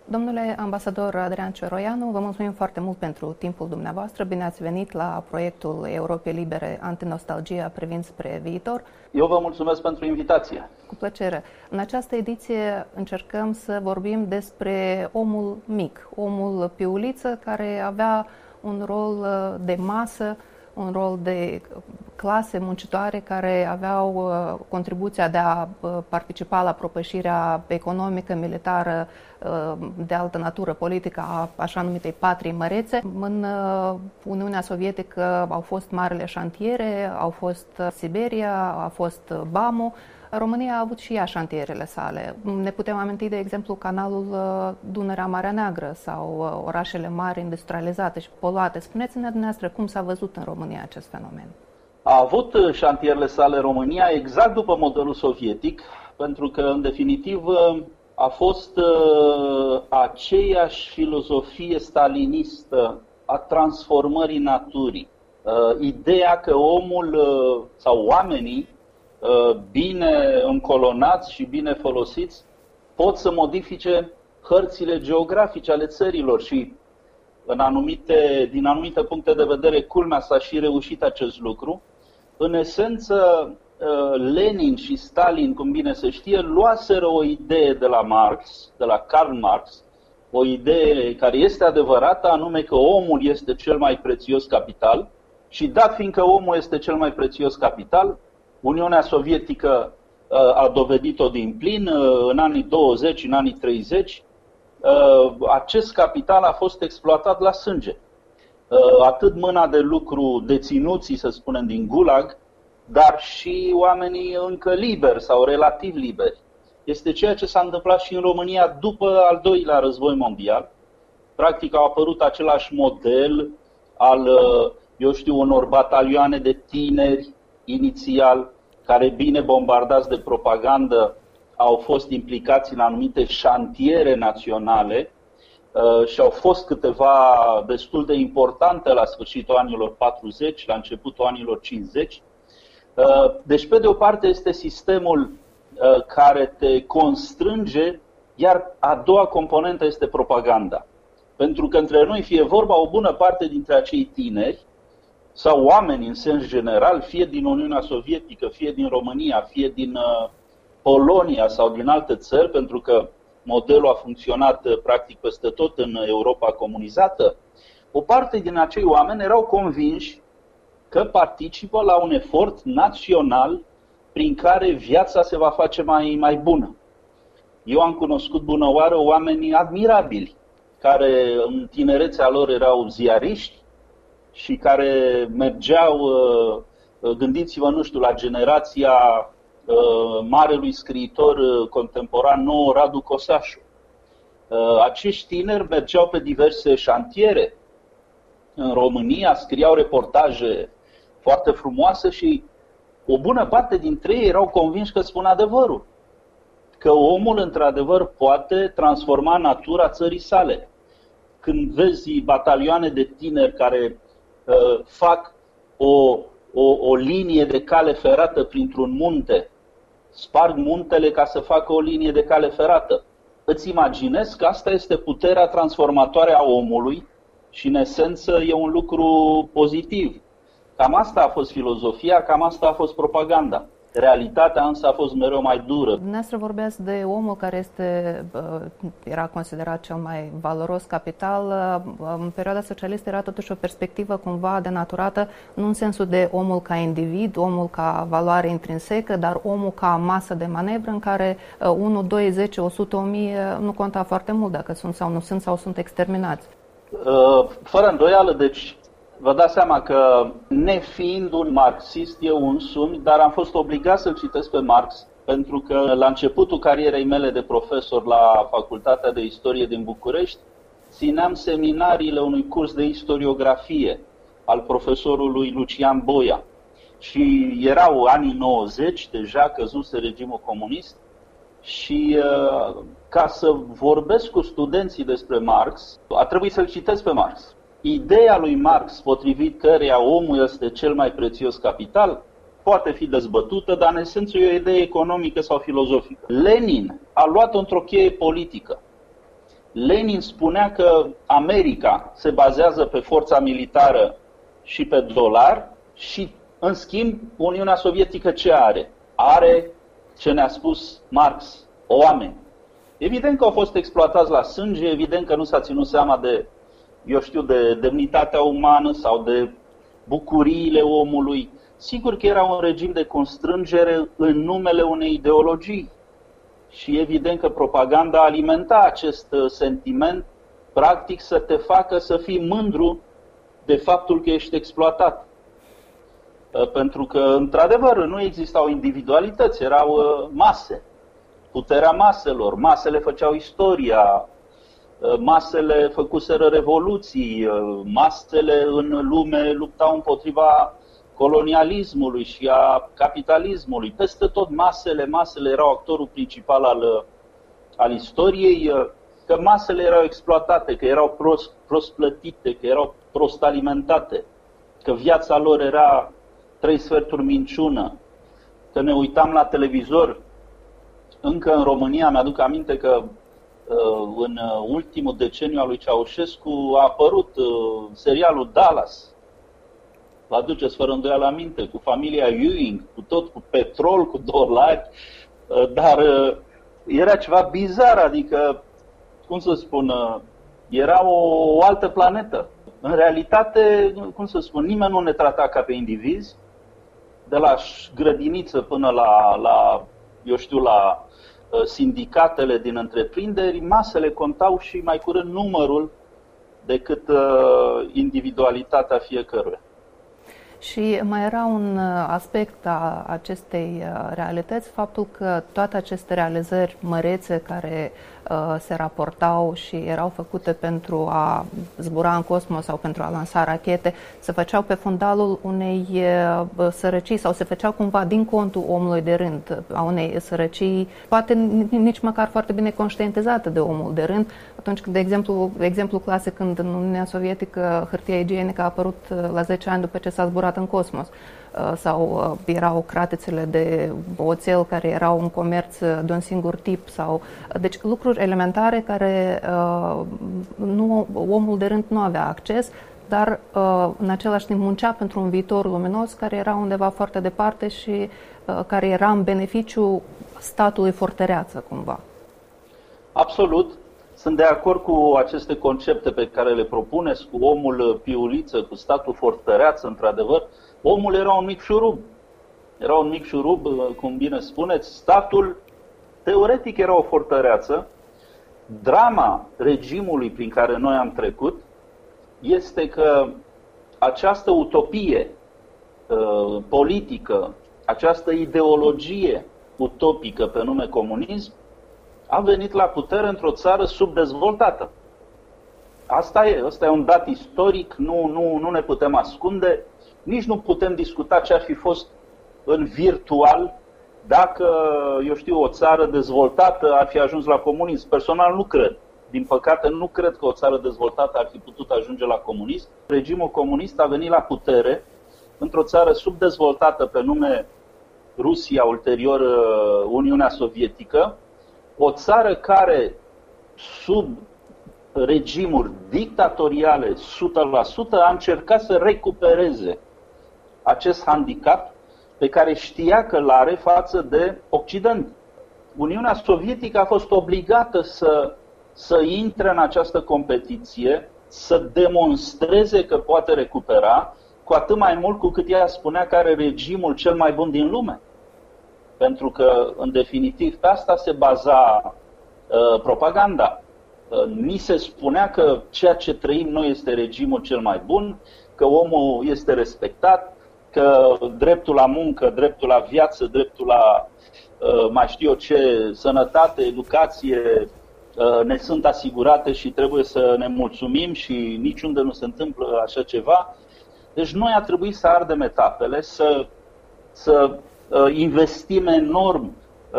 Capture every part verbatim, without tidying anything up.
Domnule ambasador Adrian Cioroianu, vă mulțumim foarte mult pentru timpul dumneavoastră. Bine ați venit la proiectul Europei Libere Antinostalgia privind spre viitor. Eu vă mulțumesc pentru invitație. Cu plăcere. În această ediție încercăm să vorbim despre omul mic, omul piuliță care avea un rol de masă, un rol de clase muncitoare care aveau contribuția de a participa la propășirea economică, militară, de altă natură politică a așa numitei patrii mărețe. În Uniunea Sovietică au fost marile șantiere, au fost Siberia, a fost Bamu. România a avut și ea șantierele sale. Ne putem aminti, de exemplu, canalul Dunărea-Marea Neagră sau orașele mari industrializate și poluate. Spuneți-ne dumneavoastră cum s-a văzut în România acest fenomen. A avut șantierele sale România exact după modelul sovietic, pentru că, în definitiv, a fost aceeași filozofie stalinistă a transformării naturii. Ideea că omul sau oamenii bine încolonați și bine folosiți pot să modifice hărțile geografice ale țărilor și în anumite, din anumite puncte de vedere, culmea s-a și reușit acest lucru. În esență, Lenin și Stalin, cum bine se știe, luaseră o idee de la Marx, de la Karl Marx, o idee care este adevărată, anume că omul este cel mai prețios capital și dat fiindcă omul este cel mai prețios capital, Uniunea Sovietică a dovedit-o din plin în anii douăzeci, în anii treizeci. Acest capital a fost exploatat la sânge. Atât mâna de lucru deținuții, să spunem, din Gulag, dar și oamenii încă liberi sau relativ liberi. Este ceea ce s-a întâmplat și în România după al doilea război mondial. Practic au apărut același model al, eu știu, unor batalioane de tineri inițial, care bine bombardați de propagandă au fost implicați în anumite șantiere naționale uh, și au fost câteva destul de importante la sfârșitul anilor patruzeci, la începutul anilor cincizeci. Uh, deci, pe de o parte, este sistemul uh, care te constrânge, iar a doua componentă este propaganda. Pentru că între noi, fie vorba, o bună parte dintre acei tineri sau oameni în sens general, fie din Uniunea Sovietică, fie din România, fie din uh, Polonia sau din alte țări, pentru că modelul a funcționat uh, practic peste tot în Europa comunizată, o parte din acei oameni erau convinși că participă la un efort național prin care viața se va face mai, mai bună. Eu am cunoscut bunăoară oameni admirabili, care în tinerețea lor erau ziariști, și care mergeau, gândiți-vă, nu știu, la generația marelui scriitor contemporan nou, Radu Cosașu. Acești tineri mergeau pe diverse șantiere în România, scriau reportaje foarte frumoase și o bună parte dintre ei erau convinși că spun adevărul. Că omul, într-adevăr, poate transforma natura țării sale. Când vezi batalioane de tineri care fac o, o, o linie de cale ferată printr-un munte, sparg muntele ca să facă o linie de cale ferată. Îți imaginezi că asta este puterea transformatoare a omului și, în esență, e un lucru pozitiv. Cam asta a fost filozofia, cam asta a fost propaganda. Realitatea însă a fost mereu mai dură. Dumneavoastră vorbeați de omul care este, era considerat cel mai valoros capital. În perioada socialistă era totuși o perspectivă cumva denaturată, nu în sensul de omul ca individ, omul ca valoare intrinsecă, dar omul ca masă de manevră în care unu, doi, zece, o sută, o mie nu conta foarte mult dacă sunt sau nu sunt sau sunt exterminați. Fără îndoială, deci vă dați seama că, nefiind un marxist eu însumi, dar am fost obligat să-l citesc pe Marx, pentru că la începutul carierei mele de profesor la Facultatea de Istorie din București, țineam seminariile unui curs de istoriografie al profesorului Lucian Boia. Și erau anii nouăzeci, deja căzuse regimul comunist, și ca să vorbesc cu studenții despre Marx, a trebuit să-l citesc pe Marx. Ideea lui Marx, potrivit căreia omul este cel mai prețios capital, poate fi dezbătută, dar în esență e o idee economică sau filozofică. Lenin a luat-o într-o cheie politică. Lenin spunea că America se bazează pe forța militară și pe dolar și, în schimb, Uniunea Sovietică ce are? Are ce ne-a spus Marx, oameni. Evident că au fost exploatați la sânge, evident că nu s-a ținut seama de, eu știu, de demnitatea umană sau de bucuriile omului. Sigur că era un regim de constrângere în numele unei ideologii. Și evident că propaganda alimenta acest sentiment, practic să te facă să fii mândru de faptul că ești exploatat. Pentru că, într-adevăr, nu existau individualități, erau mase. Puterea maselor, masele făceau istoria, masele făcuseră revoluții, masele în lume luptau împotriva colonialismului și a capitalismului. Peste tot masele, masele erau actorul principal al, al istoriei, că masele erau exploatate, că erau prost, prost plătite, că erau prost alimentate, că viața lor era trei sferturi minciună, că ne uitam la televizor. Încă în România mi-aduc aminte că în ultimul deceniu al lui Ceaușescu a apărut serialul Dallas. Vă aduceți fără îndoială aminte, cu familia Ewing, cu tot, cu petrol, cu dolari, dar era ceva bizar, adică, cum să spun, era o, o altă planetă. În realitate, cum să spun, nimeni nu ne trata ca pe indivizi, de la grădiniță până la, la eu știu, la sindicatele din întreprinderi, masele contau și mai curând numărul decât uh, individualitatea fiecăruia. Și mai era un aspect a acestei realități, faptul că toate aceste realizări mărețe care uh, se raportau și erau făcute pentru a zbura în cosmos sau pentru a lansa rachete, se făceau pe fundalul unei uh, sărăcii sau se făceau cumva din contul omului de rând, a unei sărăcii, poate nici măcar foarte bine conștientizată de omul de rând. Atunci când, de exemplu, exemplu clasic, când în Uniunea Sovietică hârtia igienică a apărut la zece ani după ce s-a zburat în cosmos, sau erau cratițele de oțel care erau un comerț de un singur tip, sau deci lucruri elementare care nu, omul de rând nu avea acces, dar în același timp muncea pentru un viitor luminos care era undeva foarte departe și care era în beneficiu statului fortăreață cumva. Absolut. Sunt de acord cu aceste concepte pe care le propuneți, cu omul piuliță, cu statul fortăreață, într-adevăr. Omul era un mic șurub. Era un mic șurub, cum bine spuneți. Statul, teoretic, era o fortăreață. Drama regimului prin care noi am trecut este că această utopie uh, politică, această ideologie utopică pe nume comunism, a venit la putere într-o țară subdezvoltată. Asta e, asta e un dat istoric, nu, nu, nu ne putem ascunde, nici nu putem discuta ce ar fi fost în virtual dacă, eu știu, o țară dezvoltată ar fi ajuns la comunism. Personal nu cred. Din păcate nu cred că o țară dezvoltată ar fi putut ajunge la comunism. Regimul comunist a venit la putere într-o țară subdezvoltată pe nume Rusia, ulterior Uniunea Sovietică, o țară care, sub regimuri dictatoriale o sută la sută, a încercat să recupereze acest handicap pe care știa că l-are față de Occident. Uniunea Sovietică a fost obligată să, să intre în această competiție, să demonstreze că poate recupera, cu atât mai mult cu cât ea spunea că are regimul cel mai bun din lume. Pentru că, în definitiv, pe asta se baza uh, propaganda. Uh, ni se spunea că ceea ce trăim noi este regimul cel mai bun, că omul este respectat, că dreptul la muncă, dreptul la viață, dreptul la, uh, mai știu eu ce, sănătate, educație, uh, ne sunt asigurate și trebuie să ne mulțumim și niciunde nu se întâmplă așa ceva. Deci noi a trebuit să ardem etapele, să... să investim enorm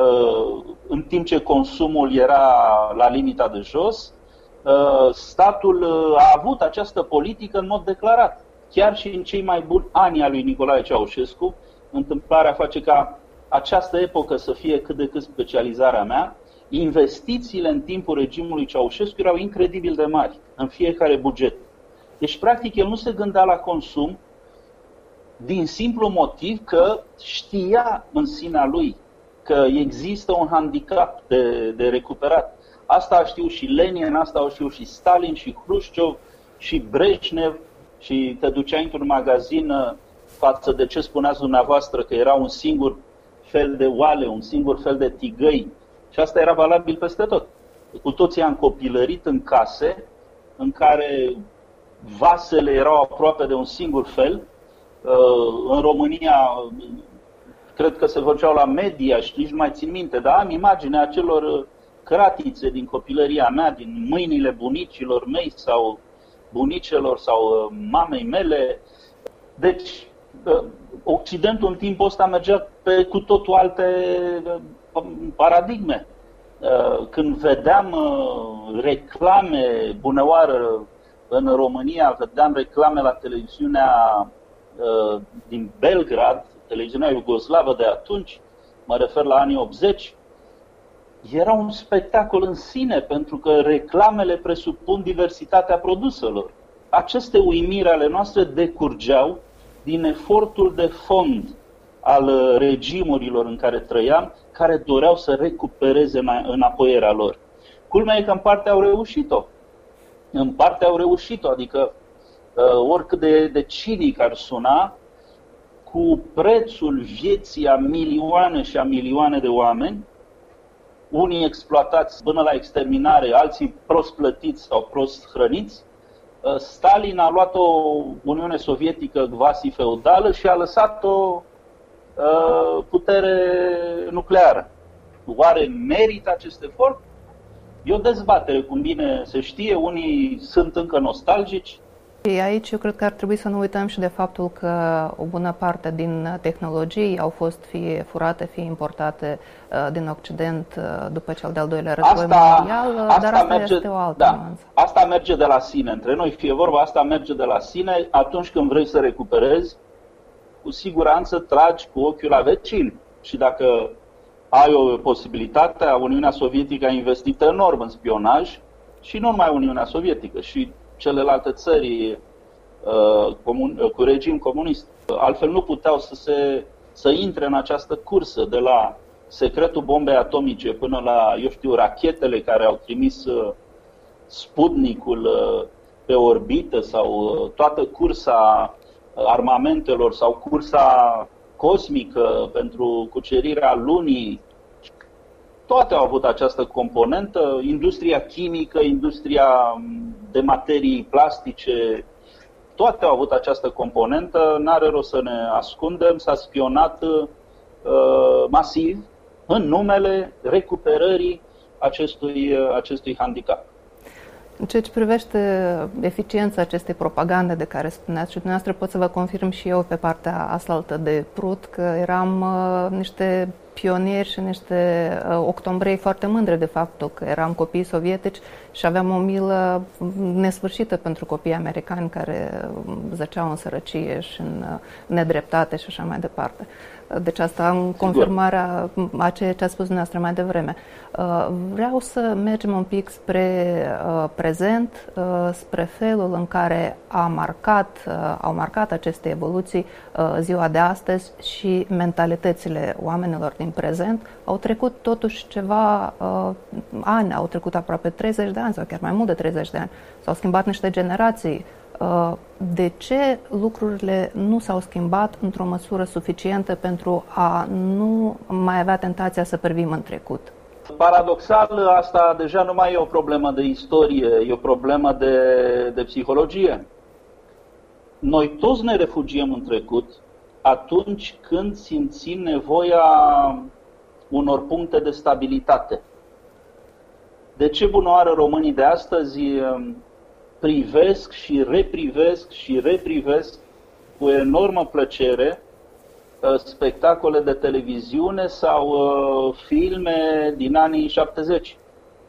în timp ce consumul era la limita de jos. Statul a avut această politică în mod declarat. Chiar și în cei mai buni ani ai lui Nicolae Ceaușescu, întâmplarea face ca această epocă să fie cât de cât specializarea mea, investițiile în timpul regimului Ceaușescu erau incredibil de mari în fiecare buget. Deci, practic, el nu se gândea la consum din simplu motiv că știa în sinea lui că există un handicap de, de recuperat. Asta a știut și Lenin, asta a știut și Stalin, și Hrușciov, și Brejnev, și te duceai într-un magazin față de ce spuneați dumneavoastră, că era un singur fel de oale, un singur fel de tigăi. Și asta era valabil peste tot. Cu toții am copilărit în case în care vasele erau aproape de un singur fel. În România, cred că se făceau la media și nici nu mai țin minte, dar am imaginea acelor cratițe din copilăria mea, din mâinile bunicilor mei sau bunicelor sau mamei mele. Deci, Occidentul în timpul ăsta mergea pe cu totul alte paradigme. Când vedeam reclame, bunăoară, în România, vedeam reclame la televiziunea din Belgrad, televiziunea iugoslavă de atunci, mă refer la anii optzeci, era un spectacol în sine, pentru că reclamele presupun diversitatea produselor. Aceste uimiri ale noastre decurgeau din efortul de fond al regimurilor în care trăiam, care doreau să recupereze înapoierea lor. Culmea e că în parte au reușit-o. În parte au reușit-o, adică oricât de, de cinic ar suna, cu prețul vieții a milioane și a milioane de oameni, unii exploatați până la exterminare, alții prost plătiți sau prost hrăniți, Stalin a luat o Uniune Sovietică quasi-feudală și a lăsat-o uh, putere nucleară. Oare merită acest efort? E o dezbatere, cum bine se știe, unii sunt încă nostalgici. Aici eu cred că ar trebui să nu uităm și de faptul că o bună parte din tehnologii au fost fie furate, fie importate uh, din Occident uh, după cel de-al doilea război asta, mondial, asta dar asta merge, este o altă da, nuanță. Asta merge de la sine. Între noi fie vorba, asta merge de la sine. Atunci când vrei să recuperezi, cu siguranță tragi cu ochiul la vecini. Și dacă ai o posibilitate, Uniunea Sovietică a investit enorm în spionaj și nu numai Uniunea Sovietică, și celelalte țări uh, comun, cu regim comunist. Altfel nu puteau să, se, să intre în această cursă de la secretul bombei atomice până la, eu știu, rachetele care au trimis uh, Sputnicul uh, pe orbită sau uh, toată cursa armamentelor sau cursa cosmică pentru cucerirea lunii. Toate au avut această componentă, industria chimică, industria de materii plastice, toate au avut această componentă, n-are rost să ne ascundem, s-a spionat uh, masiv în numele recuperării acestui, uh, acestui handicap. În ceea ce privește eficiența acestei propagande de care spuneați și dumneavoastră, pot să vă confirm și eu pe partea aslaltă de Prut că eram uh, niște pionieri și niște uh, octombrei foarte mândre de faptul că eram copii sovietici și aveam o milă nesfârșită pentru copiii americani care zăceau în sărăcie și în uh, nedreptate și așa mai departe. Deci asta în confirmarea a ceea ce a spus dumneavoastră mai devreme. Vreau să mergem un pic spre prezent, spre felul în care a marcat, au marcat aceste evoluții ziua de astăzi și mentalitățile oamenilor din prezent. Au trecut totuși ceva ani, au trecut aproape treizeci de ani sau chiar mai mult de treizeci de ani. S-au schimbat niște generații. De ce lucrurile nu s-au schimbat într-o măsură suficientă pentru a nu mai avea tentația să privim în trecut? Paradoxal, asta deja nu mai e o problemă de istorie, e o problemă de, de psihologie. Noi toți ne refugiem în trecut atunci când simțim nevoia unor puncte de stabilitate. De ce bunoară românii de astăzi privesc și reprivesc și reprivesc cu enormă plăcere spectacole de televiziune sau filme din anii șaptezeci.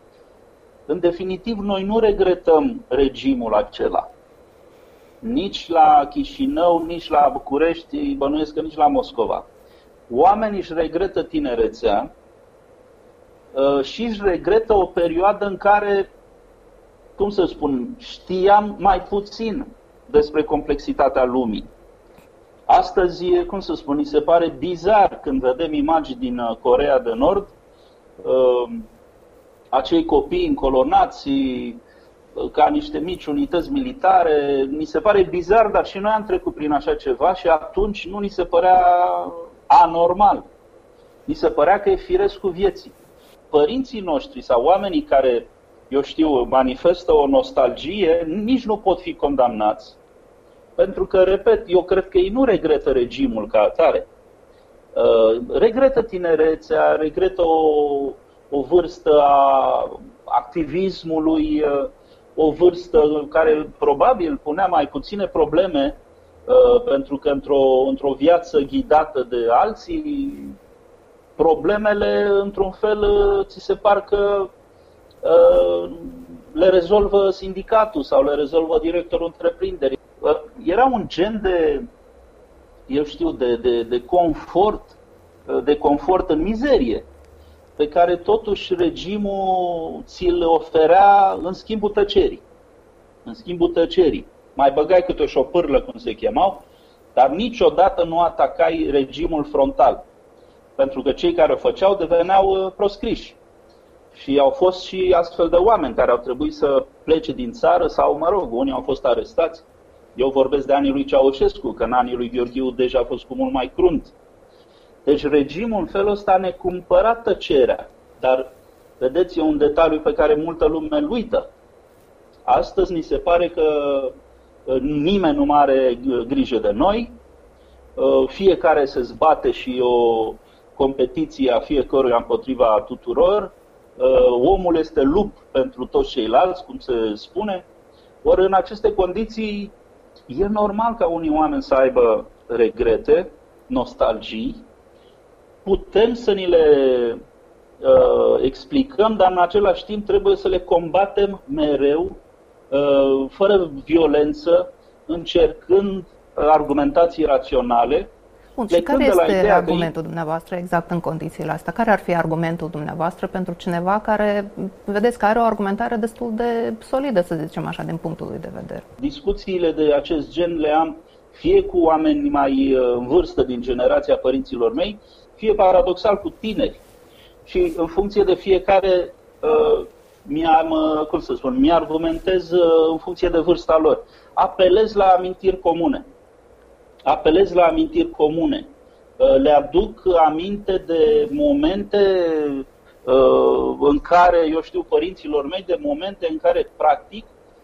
În definitiv, noi nu regretăm regimul acela. Nici la Chișinău, nici la București, bănuiesc că nici la Moscova. Oamenii își regretă tinerețea și își regretă o perioadă în care, cum să spun, știam mai puțin despre complexitatea lumii. Astăzi, cum să spun, mi se pare bizar când vedem imagini din Coreea de Nord, acei copii încolonați ca niște mici unități militare. Mi se pare bizar, dar și noi am trecut prin așa ceva și atunci nu ni se părea anormal. Ni se părea că e firescul vieții. Părinții noștri sau oamenii care, eu știu, manifestă o nostalgie, nici nu pot fi condamnați. Pentru că, repet, eu cred că ei nu regretă regimul ca atare. Uh, regretă tinerețea, regretă o, o vârstă a activismului, uh, o vârstă care probabil punea mai puține probleme, uh, pentru că într-o, într-o viață ghidată de alții, problemele, într-un fel, uh, ți se par că uh, le rezolvă sindicatul sau le rezolvă directorul întreprinderii. Era un gen de, eu știu, de, de, de confort, de confort în mizerie, pe care totuși regimul ți-l oferea în schimbul tăcerii. În schimbul tăcerii. Mai băgai câte o șopârlă, cum se chemau, dar niciodată nu atacai regimul frontal. Pentru că cei care o făceau deveneau proscriși. Și au fost și astfel de oameni care au trebuit să plece din țară sau, mă rog, unii au fost arestați. Eu vorbesc de anii lui Ceaușescu, că în anii lui Gheorghiu deja a fost cu mult mai crunt. Deci regimul în felul ăsta ne cumpăra tăcerea. Dar, vedeți, e un detaliu pe care multă lume îl uită. Astăzi ni se pare că nimeni nu mai are grijă de noi, fiecare se zbate și o competiție a fiecăruia împotriva tuturor, omul este lup pentru toți ceilalți, cum se spune. Ori în aceste condiții e normal ca unii oameni să aibă regrete, nostalgii. Putem să ni le uh, explicăm, dar în același timp trebuie să le combatem mereu, uh, fără violență, încercând argumentații raționale. Bun, și care este argumentul dumneavoastră exact în condițiile astea? Care ar fi argumentul dumneavoastră pentru cineva care, vedeți, că are o argumentare destul de solidă, să zicem așa, din punctul lui de vedere? Discuțiile de acest gen le am fie cu oameni mai în vârstă din generația părinților mei, fie paradoxal cu tineri. Și în funcție de fiecare, mi-am, cum să spun, mi-argumentez în funcție de vârsta lor. Apelez la amintiri comune. Apelez la amintiri comune. Le aduc aminte de momente în care, eu știu, părinților mei, de momente în care, practic,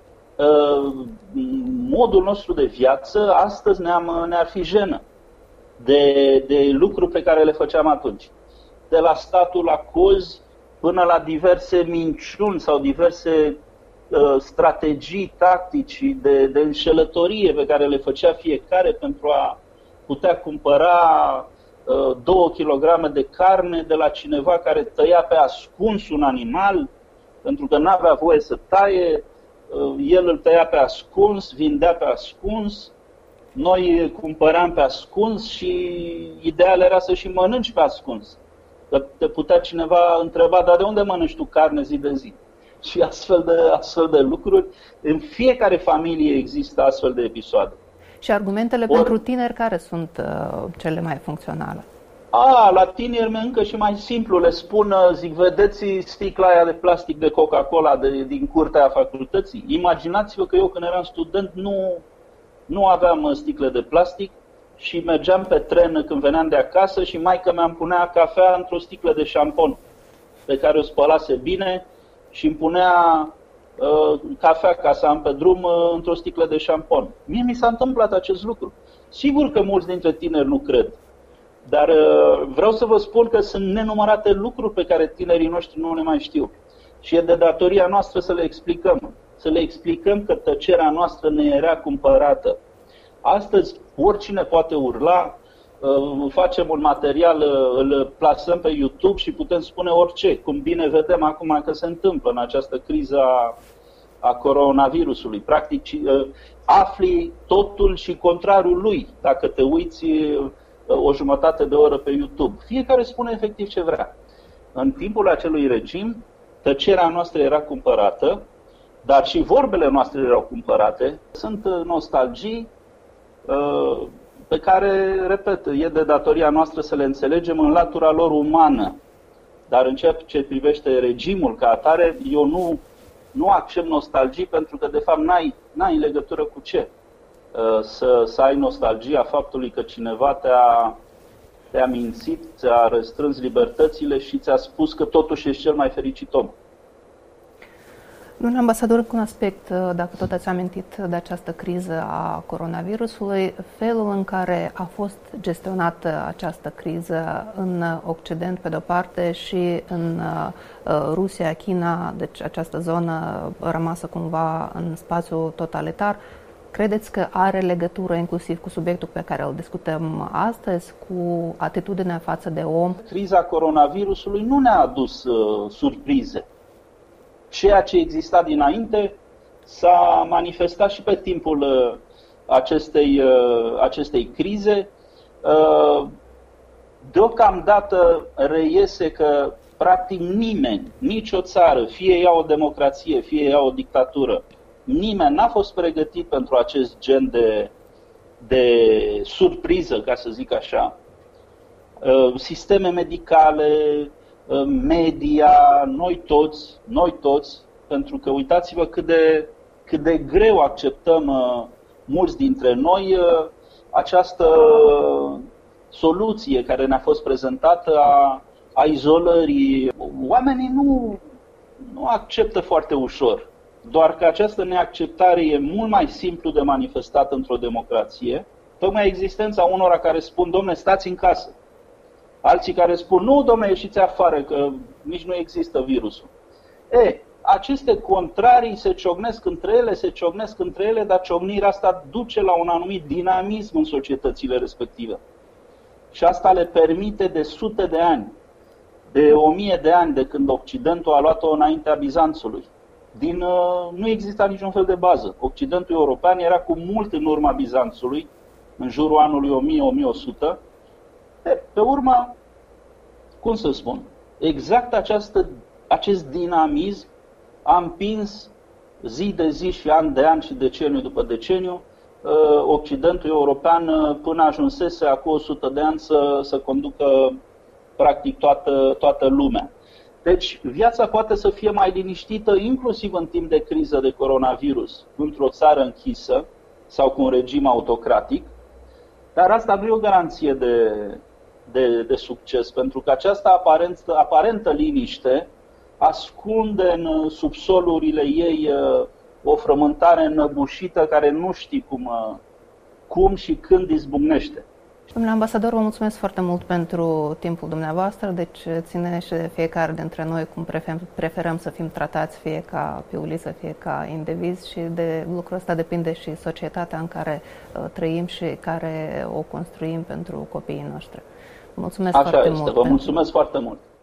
modul nostru de viață astăzi ne-am, ne-ar fi jenă de, de lucruri pe care le făceam atunci. De la statul la cozi până la diverse minciuni sau diverse uh, strategii, tactici de, de înșelătorie pe care le făcea fiecare pentru a putea cumpăra uh, două kilograme de carne de la cineva care tăia pe ascuns un animal, pentru că n-avea voie să taie, uh, el îl tăia pe ascuns, vindea pe ascuns, noi cumpăram pe ascuns și ideal era să și mănânci pe ascuns. Că te putea cineva întreba, dar de unde mănânci tu carne zi de zi? Și astfel de, astfel de lucruri, în fiecare familie există astfel de episoade. Și argumentele Or, pentru tineri care sunt uh, cele mai funcționale? A, la tineri încă și mai simplu, le spun, zic, vedeți sticla aia de plastic de Coca-Cola de, din curtea facultății? Imaginați-vă că eu când eram student nu, nu aveam sticle de plastic, și mergeam pe tren când veneam de acasă și maică mea îmi punea cafea într-o sticlă de șampon pe care o spălase bine și îmi punea uh, cafea ca să am pe drum uh, într-o sticlă de șampon. Mie mi s-a întâmplat acest lucru. Sigur că mulți dintre tineri nu cred, dar uh, vreau să vă spun că sunt nenumărate lucruri pe care tinerii noștri nu le mai știu. Și e de datoria noastră să le explicăm. Să le explicăm că tăcerea noastră ne era cumpărată. Astăzi, oricine poate urla, facem un material, îl plasăm pe YouTube și putem spune orice, cum bine vedem acum că se întâmplă în această criză a, a coronavirusului. Practic, afli totul și contrariul lui, dacă te uiți o jumătate de oră pe YouTube. Fiecare spune efectiv ce vrea. în timpul acelui regim, tăcerea noastră era cumpărată, dar și vorbele noastre erau cumpărate. Sunt nostalgii pe care, repet, e de datoria noastră să le înțelegem în latura lor umană. Dar în ceea ce privește regimul ca atare, eu nu, nu accept nostalgii, pentru că, de fapt, n-ai, n-ai legătură cu ce. Să, să ai nostalgia faptului că cineva te-a, te-a mințit, ți-a restrâns libertățile și ți-a spus că totuși ești cel mai fericit om. Domnule ambasador, un aspect, dacă tot ați amintit de această criză a coronavirusului, felul în care a fost gestionată această criză în Occident, pe de-o parte, și în Rusia, China, deci această zonă rămasă cumva în spațiu totalitar, credeți că are legătură inclusiv cu subiectul pe care îl discutăm astăzi, cu atitudinea față de om? Criza coronavirusului nu ne-a adus uh, surprize. Ceea ce exista dinainte s-a manifestat și pe timpul uh, acestei, uh, acestei crize. Uh, deocamdată reiese că practic nimeni, nicio țară, fie ea o democrație, fie ea o dictatură, nimeni n-a fost pregătit pentru acest gen de, de surpriză, ca să zic așa. Sisteme medicale, media, noi toți, noi toți, pentru că uitați-vă cât de, cât de greu acceptăm mulți dintre noi această soluție care ne-a fost prezentată a, a izolării. Oamenii nu, nu acceptă foarte ușor. Doar că această neacceptare e mult mai simplu de manifestat într-o democrație. Tocmai existența unora care spun, domne, stați în casă. Alții care spun, nu, domne, ieșiți afară, că nici nu există virusul. E, aceste contrarii se ciocnesc între ele, se ciocnesc între ele, dar ciocnirea asta duce la un anumit dinamism în societățile respective. Și asta le permite de sute de ani, de o mie de ani, de când Occidentul a luat-o înaintea Bizanțului. Din, uh, nu exista niciun fel de bază. Occidentul european era cu mult în urma Bizanțului, în jurul anului o mie - o mie o sută. De, pe urmă, cum să spun, exact această, acest dinamism a împins zi de zi și an de an și deceniu după deceniu uh, Occidentul european uh, până ajunsese acum o sută de ani să, să conducă practic toată, toată lumea. Deci viața poate să fie mai liniștită, inclusiv în timp de criză de coronavirus, într-o țară închisă sau cu un regim autocratic, dar asta nu e o garanție de, de, de succes, pentru că această aparentă, aparentă liniște ascunde în subsolurile ei o frământare înăbușită care nu știi cum, cum și când izbucnește. Domnule ambasador, vă mulțumesc foarte mult pentru timpul dumneavoastră, deci ține și de fiecare dintre noi cum preferăm să fim tratați, fie ca piuliță, fie ca indivizi, și de lucrul ăsta depinde și societatea în care uh, trăim și care o construim pentru copiii noștri. Mulțumesc Așa foarte este, mult. vă mulțumesc foarte mult.